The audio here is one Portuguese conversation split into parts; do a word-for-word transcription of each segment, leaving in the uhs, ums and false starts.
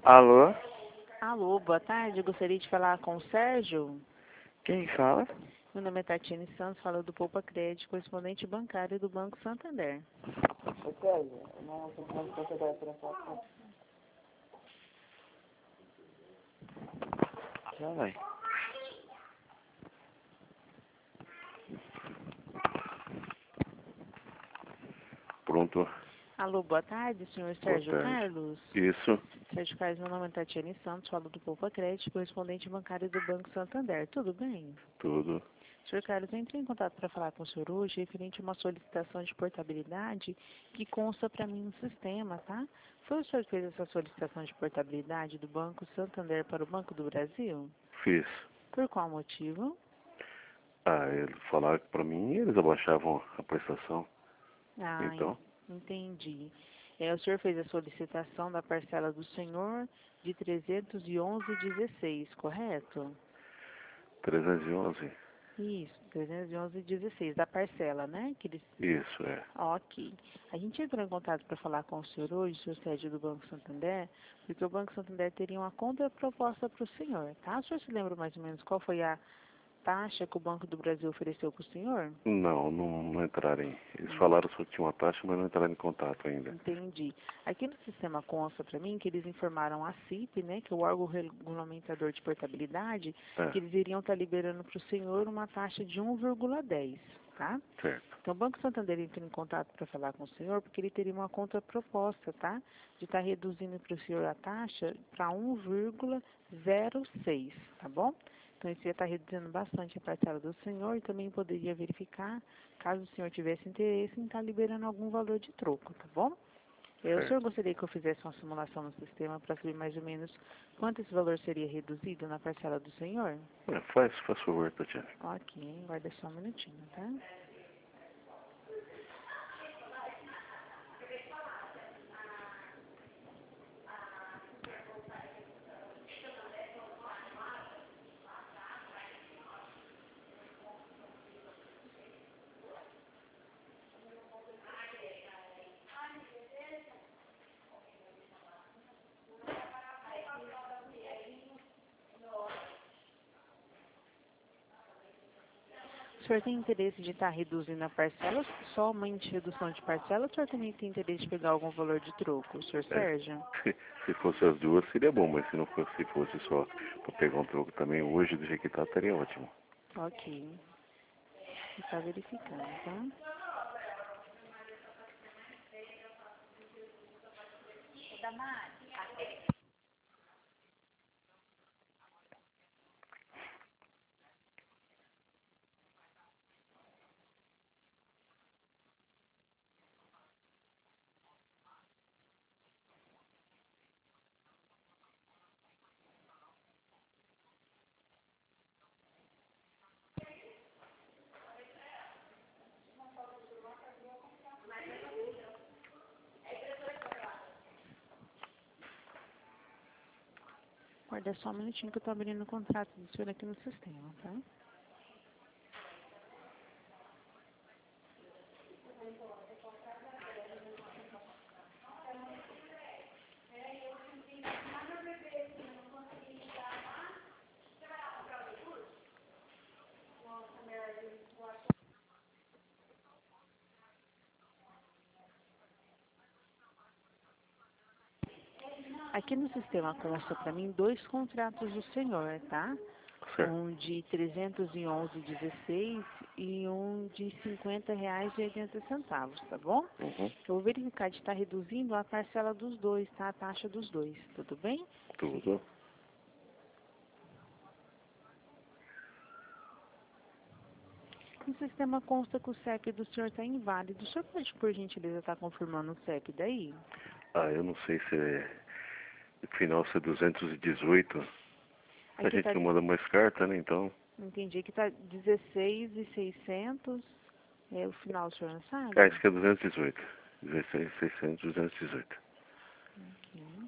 Alô? Alô, boa tarde. Eu gostaria de falar com o Sérgio. Quem fala? Meu nome é Tatiane Santos, falo do Poupa Crédito, correspondente bancário do Banco Santander. Ô, Sérgio, não, tô falando com você da transação. Já vai. Pronto. Alô, boa tarde, senhor Boa Sérgio tarde. Carlos. Isso. Sérgio Carlos, meu nome é Tatiane Santos, falo do Poupa Crédito, correspondente bancário do Banco Santander. Tudo bem? Tudo. senhor Carlos, eu entrei em contato para falar com o senhor hoje referente a uma solicitação de portabilidade que consta para mim no sistema, tá? Foi o senhor que fez essa solicitação de portabilidade do Banco Santander para o Banco do Brasil? Fiz. Por qual motivo? Ah, eles falaram que pra mim eles abaixavam a prestação. Ah, en- Então, entendi. É, o senhor fez a solicitação da parcela do senhor de trezentos e onze vírgula dezesseis, correto? trezentos e onze. Isso, trezentos e onze vírgula dezesseis, da parcela, né? Que eles... Isso, é. Ok. A gente entrou em contato para falar com o senhor hoje, o senhor sede do Banco Santander, porque o Banco Santander teria uma contraproposta para o senhor, tá? O senhor se lembra mais ou menos qual foi a taxa que o Banco do Brasil ofereceu para o senhor? Não, não, não entraram em. Eles Hum. falaram só que tinha uma taxa, mas não entraram em contato ainda. Entendi. Aqui no sistema consta para mim que eles informaram a C I P, né, que é o órgão regulamentador de portabilidade, que É, eles iriam estar liberando para o senhor uma taxa de um vírgula dez, tá? certo. Então o Banco Santander entrou em contato para falar com o senhor porque ele teria uma contraproposta, tá? De estar reduzindo para o senhor a taxa para um vírgula zero seis, tá bom? Então isso ia estar reduzindo bastante a parcela do senhor e também poderia verificar, caso o senhor tivesse interesse, em estar liberando algum valor de troco, tá bom? Eh, O senhor Certo. gostaria que eu fizesse uma simulação no sistema para saber mais ou menos quanto esse valor seria reduzido na parcela do senhor? É, faz, faz favor, Tatiana. Ok, guarda só um minutinho, tá? O senhor tem interesse de estar reduzindo a parcela, somente redução de parcela, ou o senhor também tem interesse de pegar algum valor de troco, o senhor É, Sérgio? se, se fosse as duas seria bom, mas se não fosse, se fosse só para pegar um troco também, hoje do jeito que tá, estaria ótimo. Ok, está verificando, tá? Guarda só um minutinho que eu estou abrindo o contrato do senhor aqui no sistema, tá? Aqui no sistema consta para mim dois contratos do senhor, tá? Certo. Um de trezentos e onze vírgula dezesseis e um de cinquenta reais e oitenta centavos, tá bom? Uhum. Eu vou verificar de estar reduzindo a parcela dos dois, tá? A taxa dos dois, tudo bem? Tudo. No sistema consta que o C E P do senhor está inválido. O senhor pode, por gentileza, estar confirmando o C E P daí? Ah, eu não sei se é. No final se é duzentos e dezoito. A Aqui gente está, não manda mais carta, né? Então. entendi, que está dezesseis mil e seiscentos. É o final, o senhor não Ah, sabe? isso que é duzentos e dezoito. dezesseis mil e seiscentos, duzentos e dezoito. Ok.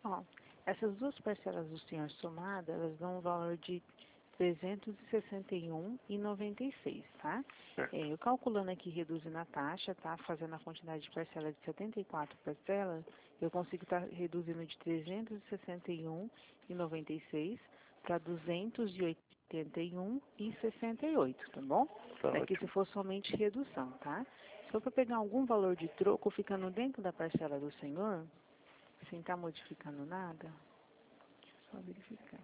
Ó, essas duas parcelas do senhor somadas, elas dão um valor de trezentos e sessenta e um reais e noventa e seis centavos, tá? Certo. É, eu calculando aqui, reduzindo a taxa, tá? Fazendo a quantidade de parcela de setenta e quatro parcelas, eu consigo estar reduzindo de trezentos e sessenta e um reais e noventa e seis centavos para duzentos e oitenta e um reais e sessenta e oito centavos, tá bom? Tá Daqui se ótimo. for somente redução, tá? Se for para pegar algum valor de troco ficando dentro da parcela do senhor, sem estar modificando nada, deixa eu só verificar.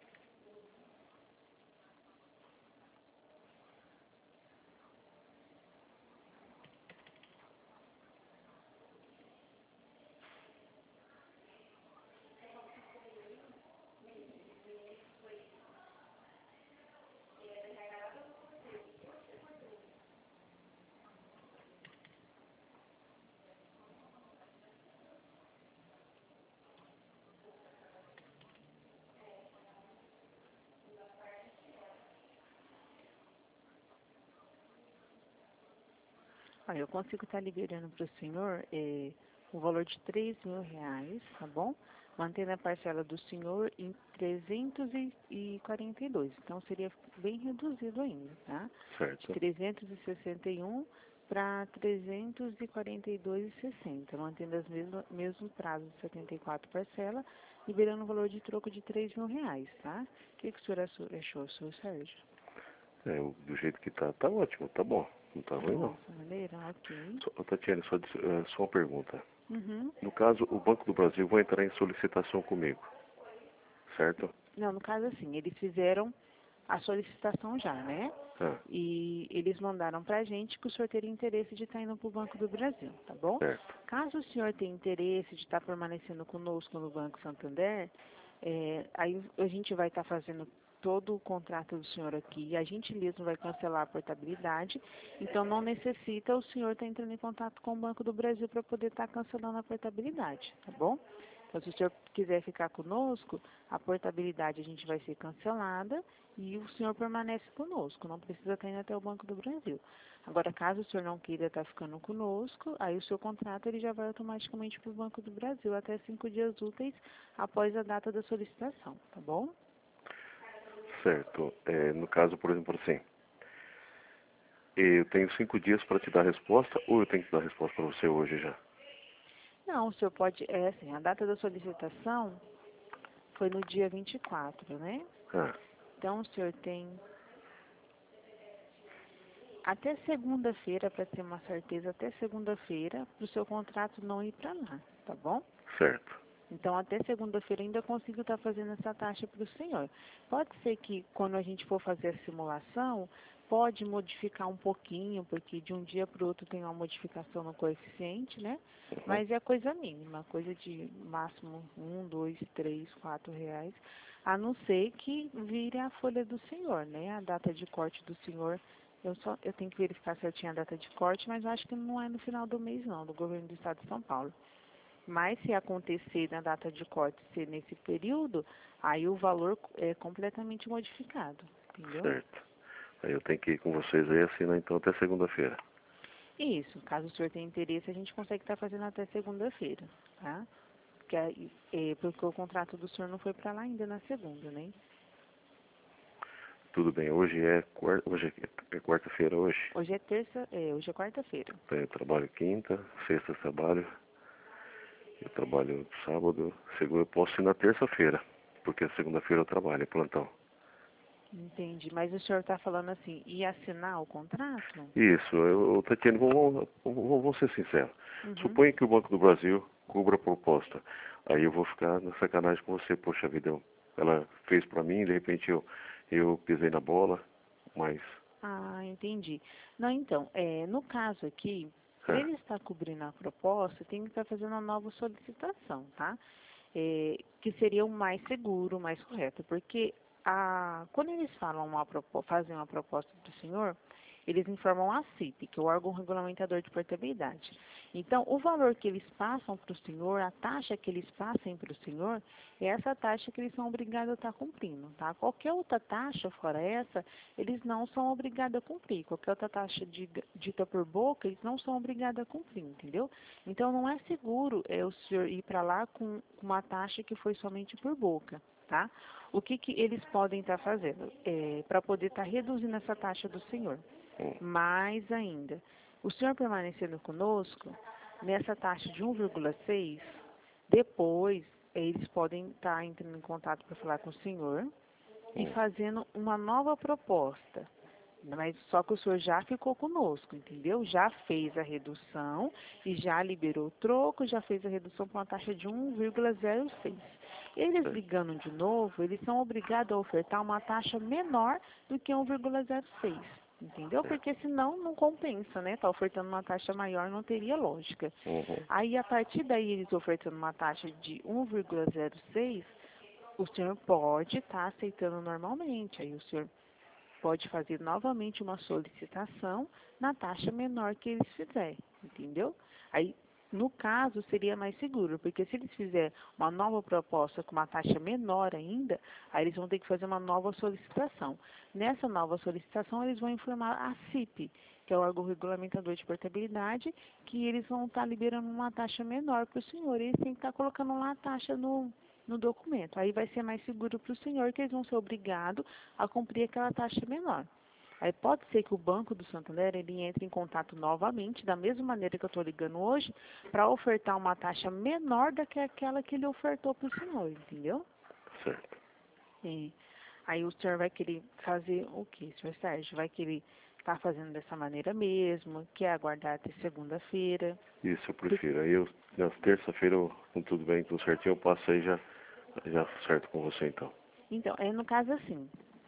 Olha, eu consigo estar liberando para o senhor é, o valor de três mil reais, tá bom? Mantendo a parcela do senhor em trezentos e quarenta e dois. Então, seria bem reduzido ainda, tá? De Certo. trezentos e sessenta e um para trezentos e quarenta e dois e sessenta, mantendo os mesmos mesmo prazo de setenta e quatro parcelas, liberando o valor de troco de três mil reais, tá? O que, que o senhor achou, senhor Sérgio? É, o- do jeito que tá, tá ótimo, tá bom. Não tá ruim, não. Dessa maneira, ok. Só, ô, Tatiane, só, dis- eh, só uma pergunta. Uhum. No caso, o Banco do Brasil vai entrar em solicitação comigo, certo? Não, no caso assim, eles fizeram a solicitação já, né? Ah, E eles mandaram para a gente que o senhor teria interesse de estar indo para o Banco do Brasil, tá bom? certo. Caso o senhor tenha interesse de estar permanecendo conosco no Banco Santander, é, aí a gente vai estar fazendo todo o contrato do senhor aqui, a gente mesmo vai cancelar a portabilidade, então não necessita o senhor estar entrando em contato com o Banco do Brasil para poder estar cancelando a portabilidade, tá bom? Então, se o senhor quiser ficar conosco, a portabilidade a gente vai ser cancelada e o senhor permanece conosco, não precisa estar indo até o Banco do Brasil. Agora, caso o senhor não queira estar ficando conosco, aí o seu contrato ele já vai automaticamente para o Banco do Brasil até cinco dias úteis após a data da solicitação, tá bom? Certo. É, no caso, por exemplo, assim, eu tenho cinco dias para te dar a resposta ou eu tenho que dar a resposta para você hoje já? Não, o senhor pode, é assim, a data da solicitação foi no dia vinte e quatro, né? Ah, Então, o senhor tem até segunda-feira, para ter uma certeza, até segunda-feira, para o seu contrato não ir para lá, tá bom? certo. Então, até segunda-feira ainda consigo estar fazendo essa taxa para o senhor. Pode ser que, quando a gente for fazer a simulação, pode modificar um pouquinho, porque de um dia para o outro tem uma modificação no coeficiente, né? Uhum. Mas é coisa mínima, coisa de máximo um, dois, três, quatro reais, a não ser que vire a folha do senhor, né? A data de corte do senhor. Eu, só, eu tenho que verificar certinho a data de corte, mas eu acho que não é no final do mês, não, do governo do estado de São Paulo. Mas se acontecer na data de corte ser nesse período, aí o valor é completamente modificado, entendeu? Certo. Aí eu tenho que ir com vocês aí assinar então até segunda-feira. Isso, caso o senhor tenha interesse, a gente consegue estar fazendo até segunda-feira, tá? Porque, aí, é, porque o contrato do senhor não foi para lá ainda na segunda, né? Tudo bem, hoje é quarta, hoje é é quarta-feira hoje. Hoje é terça, é, hoje é quarta-feira. Então, eu trabalho quinta, sexta eu trabalho, eu trabalho sábado, segunda eu posso ir na terça-feira, porque segunda-feira eu trabalho, é plantão. Entendi. Mas o senhor está falando assim, e assinar o contrato? Isso, eu, Tatiana, vamos, vamos, vamos ser sinceros. Uhum. Suponha que o Banco do Brasil cubra a proposta. Aí eu vou ficar na sacanagem com você, poxa vida, eu- ela fez pra mim, de repente eu, eu pisei na bola, mas. Ah, entendi. Não, então, é, no caso aqui, para É, ele estar cobrindo a proposta, tem que estar fazendo uma nova solicitação, tá? É, que seria o mais seguro, o mais correto, porque a, quando eles falam uma propo, fazem uma proposta para o senhor, eles informam a C I P, que é o órgão regulamentador de portabilidade. Então, o valor que eles passam para o senhor, a taxa que eles passem para o senhor, é essa taxa que eles são obrigados a estar cumprindo, tá? Qualquer outra taxa fora essa, eles não são obrigados a cumprir. Qualquer outra taxa diga, dita por boca, eles não são obrigados a cumprir, entendeu? Então, não é seguro é, o senhor ir para lá com uma taxa que foi somente por boca, tá? O que, que eles podem estar fazendo é, para poder estar reduzindo essa taxa do senhor? Mais ainda, o senhor permanecendo conosco, nessa taxa de um vírgula seis, depois eles podem estar entrando em contato para falar com o senhor e fazendo uma nova proposta. Mas só que o senhor já ficou conosco, entendeu? Já fez a redução e já liberou o troco, já fez a redução para uma taxa de um vírgula zero seis. Eles ligando de novo, eles são obrigados a ofertar uma taxa menor do que um vírgula zero seis. Entendeu? Porque senão não compensa, né? Tá ofertando uma taxa maior, não teria lógica. Uhum. Aí, a partir daí, eles ofertando uma taxa de um vírgula zero seis, o senhor pode estar aceitando normalmente. Aí o senhor pode fazer novamente uma solicitação na taxa menor que eles fizerem, entendeu? Aí, no caso, seria mais seguro, porque se eles fizerem uma nova proposta com uma taxa menor ainda, aí eles vão ter que fazer uma nova solicitação. Nessa nova solicitação, eles vão informar a C I P, que é o órgão regulamentador de portabilidade, que eles vão estar liberando uma taxa menor para o senhor. Eles têm que estar colocando lá a taxa no, no documento. Aí vai ser mais seguro para o senhor, que eles vão ser obrigados a cumprir aquela taxa menor. Aí pode ser que o Banco do Santander ele entre em contato novamente, da mesma maneira que eu estou ligando hoje, para ofertar uma taxa menor do que aquela que ele ofertou para o senhor, entendeu? Certo. E aí o senhor vai querer fazer o quê, senhor Sérgio? Vai querer estar fazendo dessa maneira mesmo, quer aguardar até segunda-feira? Isso eu prefiro. Aí eu, na terça-feira, eu, com tudo bem, tudo certinho, eu passo aí já, já certo com você então. Então, é no caso assim,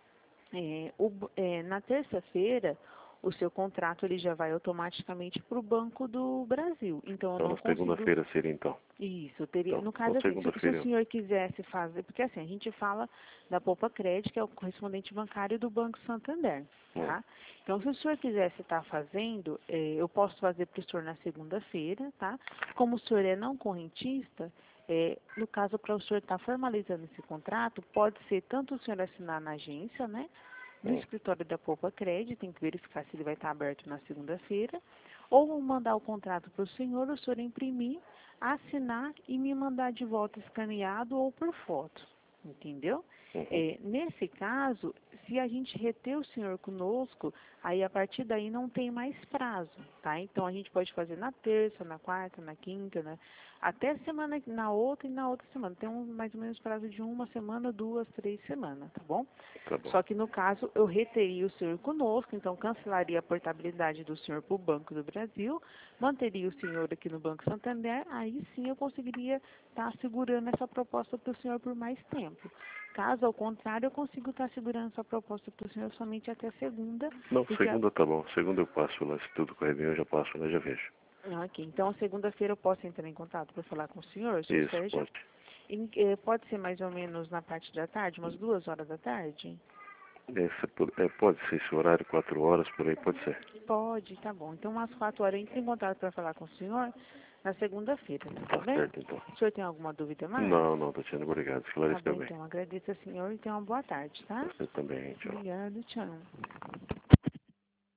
é, o, é, na terça-feira, o seu contrato ele já vai automaticamente para o Banco do Brasil. Então, eu Então não na consigo... segunda-feira seria então. Isso, teria, Então, no caso então assim, se, se o segunda-feira. senhor quisesse fazer, porque assim, a gente fala da Poupa Crédito, que é o correspondente bancário do Banco Santander, tá? Hum. Então, se o senhor quisesse estar fazendo, eh, eu posso fazer para o senhor na segunda-feira, tá? Como o senhor é não correntista, eh, no caso, para o senhor estar formalizando esse contrato, pode ser tanto o senhor assinar na agência, né? No Hum. escritório da Poupa Crédito, tem que verificar se ele vai estar aberto na segunda-feira, ou mandar o contrato para o senhor, o senhor imprimir, assinar e me mandar de volta escaneado ou por foto, entendeu? Uhum. É, nesse caso, se a gente reter o senhor conosco, aí a partir daí não tem mais prazo, tá? Então a gente pode fazer na terça, na quarta, na quinta, né? Até semana, na outra e na outra semana. Tem um, mais ou menos prazo de uma semana, duas, três semanas, tá bom? Tá bom. Só que no caso, eu reteria o senhor conosco, então cancelaria a portabilidade do senhor para o Banco do Brasil, manteria o senhor aqui no Banco Santander, aí sim eu conseguiria estar segurando essa proposta para o senhor por mais tempo. Caso ao contrário, eu consigo estar segurando essa proposta para o senhor somente até segunda. Não, porque segunda tá bom. Segunda eu passo lá, se tudo correr bem eu já passo lá, já vejo. a... Ok, então segunda-feira eu posso entrar em contato para falar com o senhor, senhor Isso, Sérgio? pode. Em- eh, pode ser mais ou menos na parte da tarde, umas duas horas da tarde? Esse, é, pode ser esse horário, quatro horas, por aí, pode ser. Pode, tá bom. Então, umas quatro horas eu entro em contato para falar com o senhor na segunda-feira, tá Tá bem? certo então. O senhor tem alguma dúvida mais? Não, não, Tatiana, obrigado. Tá Esclareceu bom, bem. então. Agradeço ao senhor e tenha uma boa tarde, tá? Você também, tchau. Obrigada, tchau.